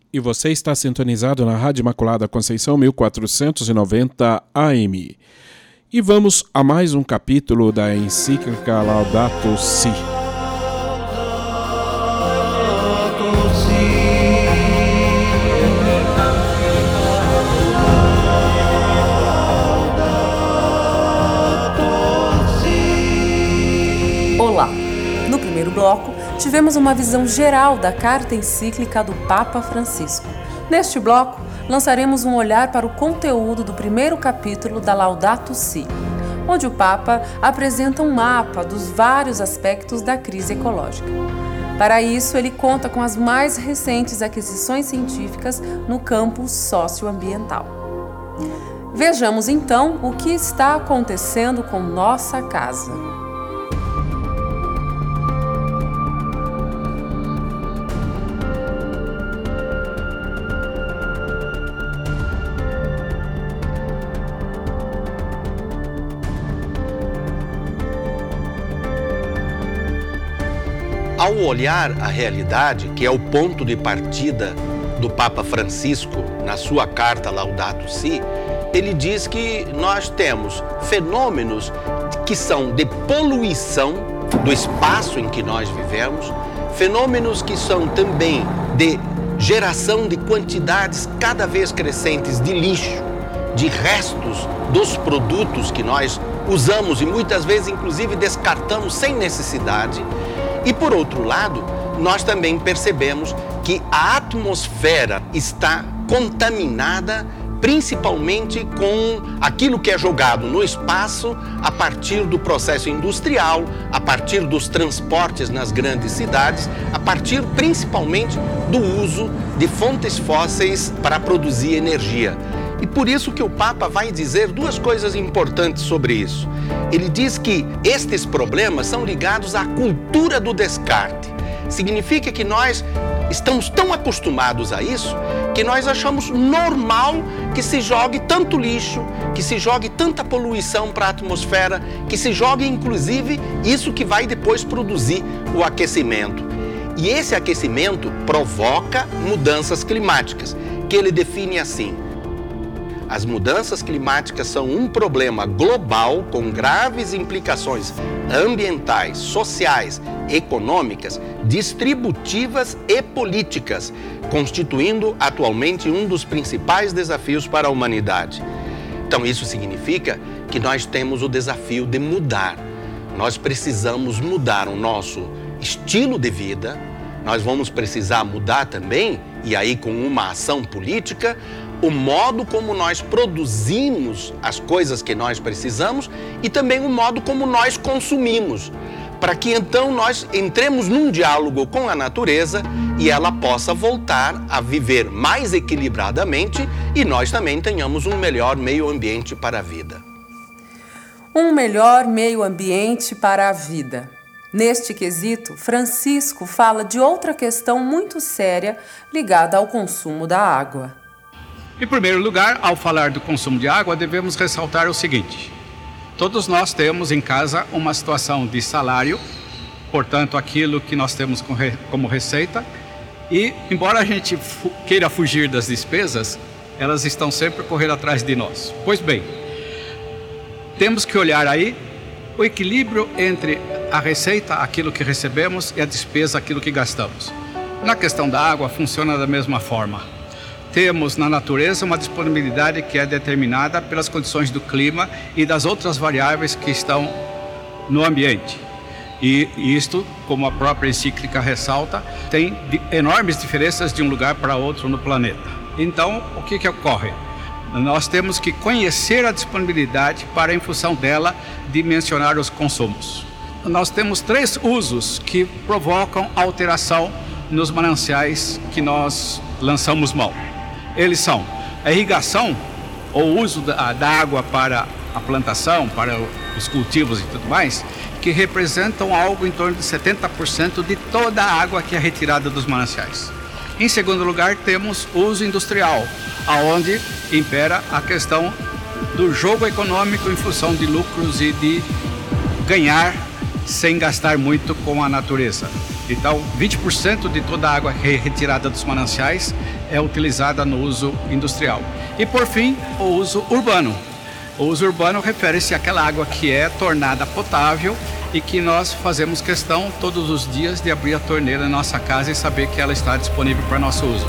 E você está sintonizado na Rádio Imaculada Conceição 1490 AM. E vamos a mais um capítulo da encíclica Laudato Si. Olá! No primeiro bloco, tivemos uma visão geral da carta encíclica do Papa Francisco. Neste bloco, lançaremos um olhar para o conteúdo do primeiro capítulo da Laudato Si, onde o Papa apresenta um mapa dos vários aspectos da crise ecológica. Para isso, ele conta com as mais recentes aquisições científicas no campo socioambiental. Vejamos então o que está acontecendo com nossa casa. Ao olhar a realidade, que é o ponto de partida do Papa Francisco na sua carta Laudato Si, ele diz que nós temos fenômenos que são de poluição do espaço em que nós vivemos, fenômenos que são também de geração de quantidades cada vez crescentes de lixo, de restos dos produtos que nós usamos e muitas vezes inclusive descartamos sem necessidade. E por outro lado, nós também percebemos que a atmosfera está contaminada principalmente com aquilo que é jogado no espaço a partir do processo industrial, a partir dos transportes nas grandes cidades, a partir principalmente do uso de fontes fósseis para produzir energia. E por isso que o Papa vai dizer duas coisas importantes sobre isso. Ele diz que estes problemas são ligados à cultura do descarte. Significa que nós estamos tão acostumados a isso que nós achamos normal que se jogue tanto lixo, que se jogue tanta poluição para a atmosfera, que se jogue inclusive isso que vai depois produzir o aquecimento. E esse aquecimento provoca mudanças climáticas, que ele define assim: as mudanças climáticas são um problema global com graves implicações ambientais, sociais, econômicas, distributivas e políticas, constituindo atualmente um dos principais desafios para a humanidade. Então isso significa que nós temos o desafio de mudar. Nós precisamos mudar o nosso estilo de vida, nós vamos precisar mudar também, e aí com uma ação política, o modo como nós produzimos as coisas que nós precisamos e também o modo como nós consumimos, para que então nós entremos num diálogo com a natureza e ela possa voltar a viver mais equilibradamente e nós também tenhamos um melhor meio ambiente para a vida. Um melhor meio ambiente para a vida. Neste quesito, Francisco fala de outra questão muito séria ligada ao consumo da água. Em primeiro lugar, ao falar do consumo de água, devemos ressaltar o seguinte: todos nós temos em casa uma situação de salário, portanto, aquilo que nós temos como receita, e embora a gente queira fugir das despesas, elas estão sempre correndo atrás de nós. Pois bem, temos que olhar aí o equilíbrio entre a receita, aquilo que recebemos, e a despesa, aquilo que gastamos. Na questão da água, funciona da mesma forma. Temos na natureza uma disponibilidade que é determinada pelas condições do clima e das outras variáveis que estão no ambiente. E isto, como a própria encíclica ressalta, tem enormes diferenças de um lugar para outro no planeta. Então, o que ocorre? Nós temos que conhecer a disponibilidade para, em função dela, dimensionar os consumos. Nós temos 3 usos que provocam alteração nos mananciais que nós lançamos mão. Eles são a irrigação, ou o uso da água para a plantação, para os cultivos e tudo mais, que representam algo em torno de 70% de toda a água que é retirada dos mananciais. Em segundo lugar, temos o uso industrial, aonde impera a questão do jogo econômico em função de lucros e de ganhar sem gastar muito com a natureza. Então, 20% de toda a água retirada dos mananciais é utilizada no uso industrial. E, por fim, o uso urbano. O uso urbano refere-se àquela água que é tornada potável e que nós fazemos questão todos os dias de abrir a torneira na nossa casa e saber que ela está disponível para nosso uso.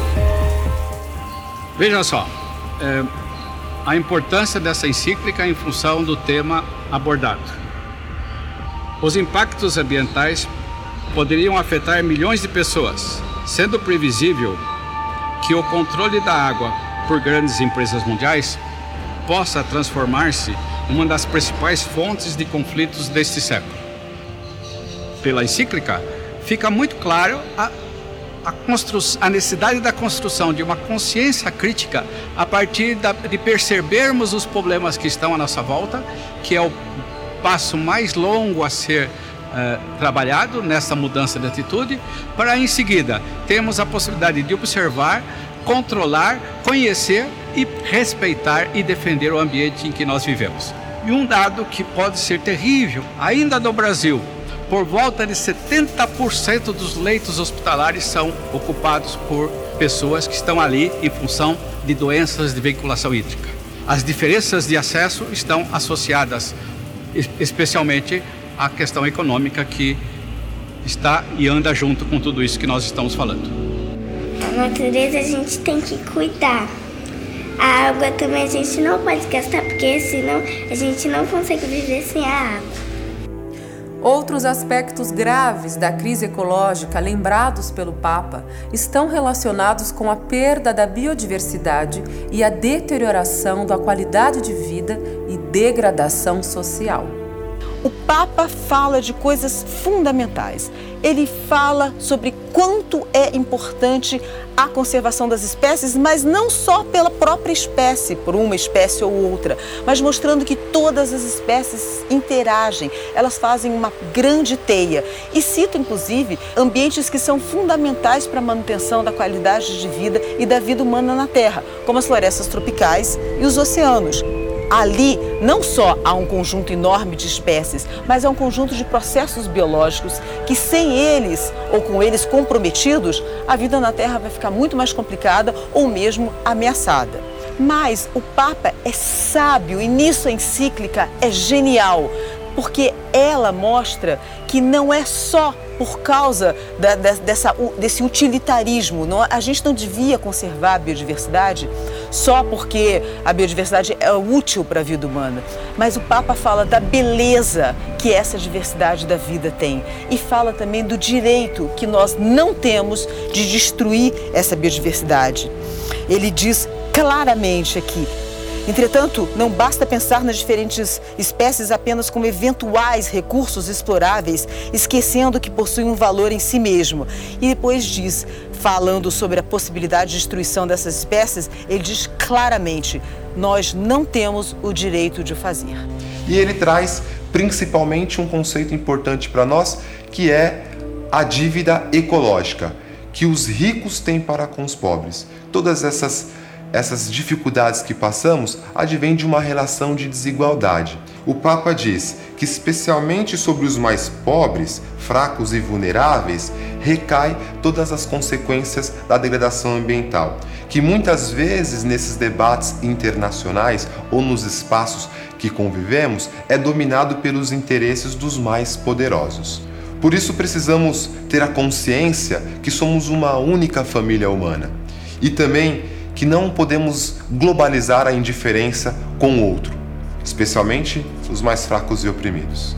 Veja só, a importância dessa encíclica em função do tema abordado. Os impactos ambientais poderiam afetar milhões de pessoas, sendo previsível que o controle da água por grandes empresas mundiais possa transformar-se em uma das principais fontes de conflitos deste século. Pela encíclica, fica muito claro a necessidade da construção de uma consciência crítica a partir de percebermos os problemas que estão à nossa volta, que é o passo mais longo a ser trabalhado nessa mudança de atitude, para em seguida termos a possibilidade de observar, controlar, conhecer e respeitar e defender o ambiente em que nós vivemos. E um dado que pode ser terrível, ainda no Brasil, por volta de 70% dos leitos hospitalares são ocupados por pessoas que estão ali em função de doenças de vinculação hídrica. As diferenças de acesso estão associadas especialmente à questão econômica que está e anda junto com tudo isso que nós estamos falando. A natureza a gente tem que cuidar. A água também a gente não pode gastar, porque senão a gente não consegue viver sem a água. Outros aspectos graves da crise ecológica lembrados pelo Papa estão relacionados com a perda da biodiversidade e a deterioração da qualidade de vida e degradação social. O Papa fala de coisas fundamentais. Ele fala sobre quanto é importante a conservação das espécies, mas não só pela própria espécie, por uma espécie ou outra, mas mostrando que todas as espécies interagem, elas fazem uma grande teia. E cita, inclusive, ambientes que são fundamentais para a manutenção da qualidade de vida e da vida humana na Terra, como as florestas tropicais e os oceanos. Ali, não só há um conjunto enorme de espécies, mas há um conjunto de processos biológicos que, sem eles ou com eles comprometidos, a vida na Terra vai ficar muito mais complicada ou mesmo ameaçada. Mas o Papa é sábio e nisso a encíclica é genial, porque ela mostra que não é só por causa desse utilitarismo. A gente não devia conservar a biodiversidade só porque a biodiversidade é útil para a vida humana. Mas o Papa fala da beleza que essa diversidade da vida tem. E fala também do direito que nós não temos de destruir essa biodiversidade. Ele diz claramente aqui: entretanto, não basta pensar nas diferentes espécies apenas como eventuais recursos exploráveis, esquecendo que possuem um valor em si mesmo. E depois diz, falando sobre a possibilidade de destruição dessas espécies, ele diz claramente: nós não temos o direito de fazer. E ele traz principalmente um conceito importante para nós, que é a dívida ecológica, que os ricos têm para com os pobres. Todas essas dificuldades que passamos advêm de uma relação de desigualdade. O Papa diz que especialmente sobre os mais pobres, fracos e vulneráveis, recai todas as consequências da degradação ambiental, que muitas vezes nesses debates internacionais ou nos espaços que convivemos é dominado pelos interesses dos mais poderosos. Por isso precisamos ter a consciência que somos uma única família humana e também que não podemos globalizar a indiferença com o outro, especialmente os mais fracos e oprimidos.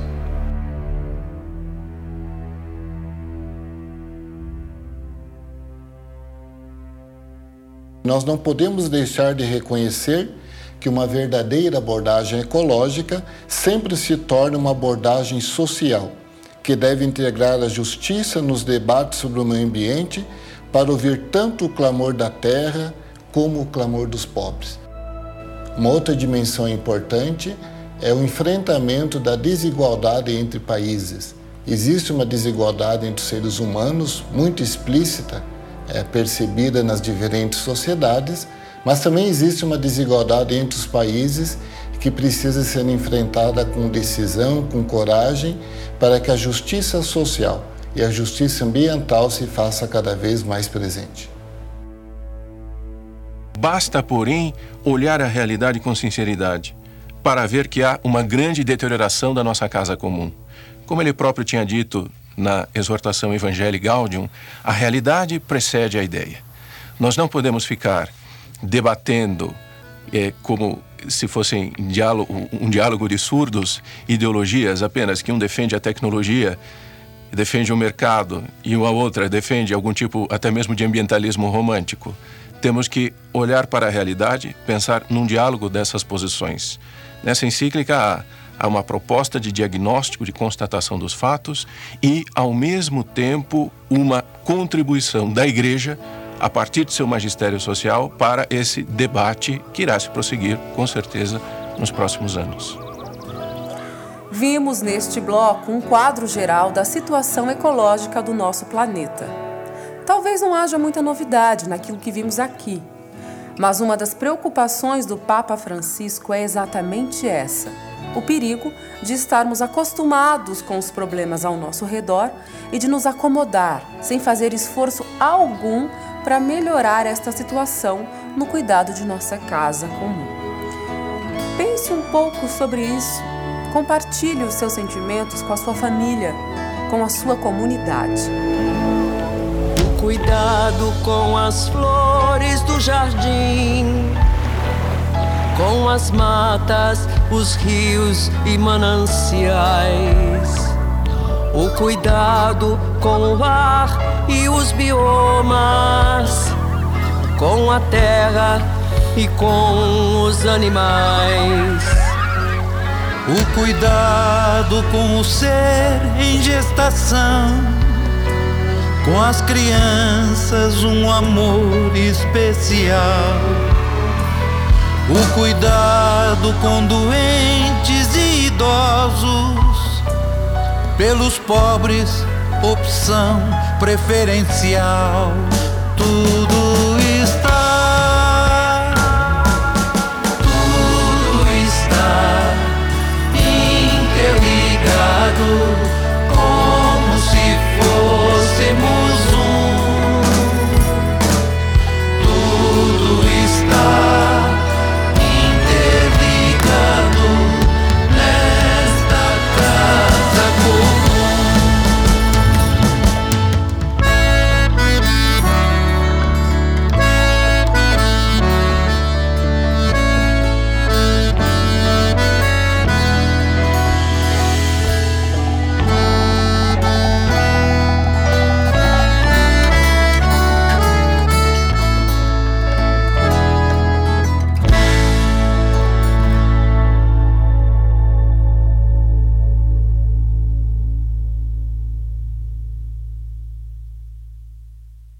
Nós não podemos deixar de reconhecer que uma verdadeira abordagem ecológica sempre se torna uma abordagem social, que deve integrar a justiça nos debates sobre o meio ambiente para ouvir tanto o clamor da terra como o clamor dos pobres. Uma outra dimensão importante é o enfrentamento da desigualdade entre países. Existe uma desigualdade entre os seres humanos muito explícita, percebida nas diferentes sociedades, mas também existe uma desigualdade entre os países que precisa ser enfrentada com decisão, com coragem, para que a justiça social e a justiça ambiental se faça cada vez mais presente. Basta, porém, olhar a realidade com sinceridade para ver que há uma grande deterioração da nossa casa comum. Como ele próprio tinha dito na exortação Evangelii Gaudium, a realidade precede a ideia. Nós não podemos ficar debatendo como se fosse um diálogo de surdos, ideologias apenas, que um defende a tecnologia, defende o mercado, e a outra defende algum tipo até mesmo de ambientalismo romântico. Temos que olhar para a realidade, pensar num diálogo dessas posições. Nessa encíclica há uma proposta de diagnóstico, de constatação dos fatos e, ao mesmo tempo, uma contribuição da Igreja a partir de seu magistério social para esse debate que irá se prosseguir, com certeza, nos próximos anos. Vimos neste bloco um quadro geral da situação ecológica do nosso planeta. Talvez não haja muita novidade naquilo que vimos aqui, mas uma das preocupações do Papa Francisco é exatamente essa: o perigo de estarmos acostumados com os problemas ao nosso redor e de nos acomodar, sem fazer esforço algum para melhorar esta situação no cuidado de nossa casa comum. Pense um pouco sobre isso. Compartilhe os seus sentimentos com a sua família, com a sua comunidade. O cuidado com as flores do jardim, com as matas, os rios e mananciais. O cuidado com o ar e os biomas, com a terra e com os animais. O cuidado com o ser em gestação, com as crianças um amor especial. O cuidado com doentes e idosos, pelos pobres opção preferencial. Tudo